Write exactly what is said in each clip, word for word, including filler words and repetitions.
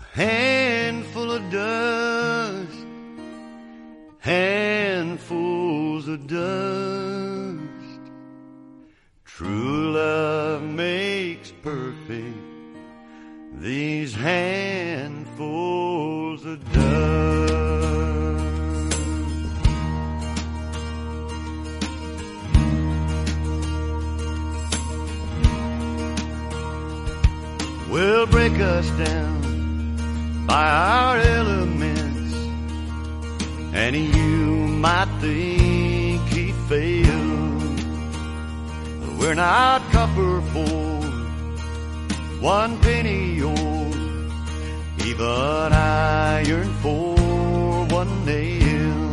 handful of dust, handfuls of dust. True love makes perfect these handfuls of dust. Will break us down by our elements, and you might think he failed. We're not copper for one penny old, even iron for one nail.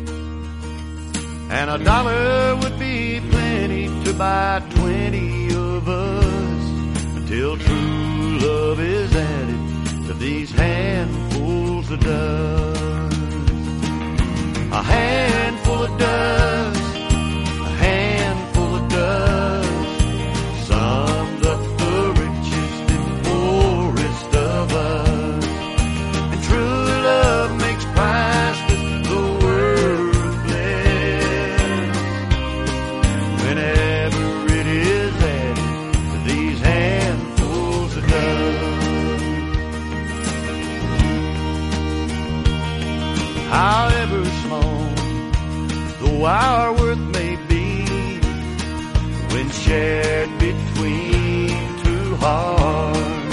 And a dollar would be plenty to buy twenty of us, until true love is added to these handfuls of dust. A handful of dust, a handful of dust, sums up the richest and poorest of us. And true love makes priceless the worthless, whenever it is added to these handfuls of dust. However small though our worth may be, when shared between two hearts,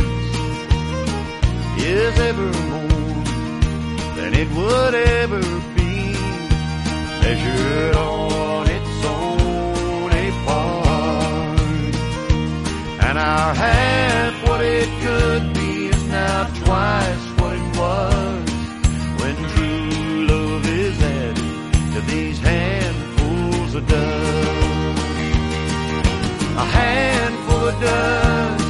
is ever more than it would ever be, measured on its own a part. And our half what it could be is now twice what it was, when true love is added to these handfuls of dust. A handful of dust,